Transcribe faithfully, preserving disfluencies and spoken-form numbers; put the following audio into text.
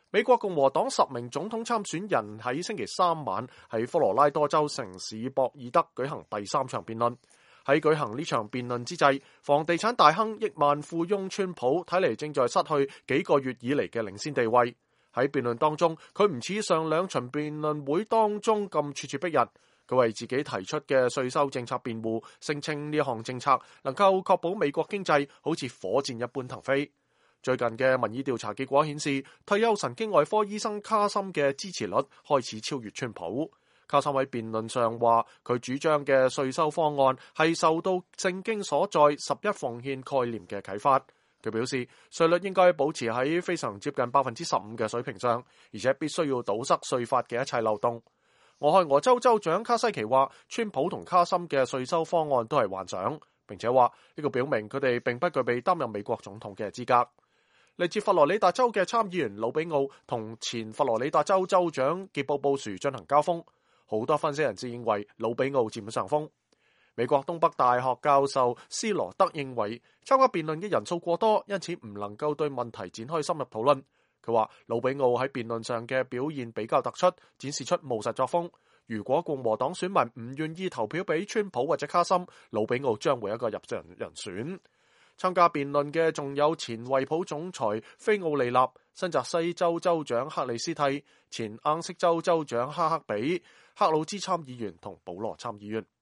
美國共和黨十名總統參選人喺星期三晚喺科羅拉多州城市博爾德舉行第三場辯論。喺舉行呢場辯論之際，房地產大亨億萬富翁川普睇嚟正在失去幾個月以嚟嘅領先地位。喺辯論當中，佢唔似上兩場辯論會當中咁咄咄逼人。佢為自己提出嘅稅收政策辯護，聲稱呢項政策能夠確保美國經濟好似火箭一般騰飛。最近嘅民意調查結果顯示，退休神經外科醫生卡森嘅支持率開始超越川普。卡森喺辯論上話，佢主張嘅稅收方案係受到聖經所在十一奉獻概念嘅啟發。佢表示，稅率應該保持喺非常接近百分之十五嘅水平上，而且必須要堵塞稅法嘅一切漏洞。俄亥俄州州長卡西奇話，川普同卡森嘅稅收方案都係幻想，並且話呢個表明佢哋並不具備擔任美國總統嘅資格。嚟自佛羅里達州嘅參議員魯比奧同前佛羅里達州州長傑布布殊進行交鋒，好多分析人士認為魯比奧佔咗上風。美國東北大學教授斯羅德認為參加辯論嘅人數過多，因此唔能夠對問題展開深入討論。佢話魯比奧喺辯論上嘅表現比較突出，展示出務實作風。如果共和黨選民唔願意投票俾川普或者卡森，魯比奧將會一個入場人選。參加辯論嘅仲有前惠普總裁菲奧利納、新澤西州州長克里斯蒂、前盎色州州長哈克比、克魯茲參議員同保羅參議員。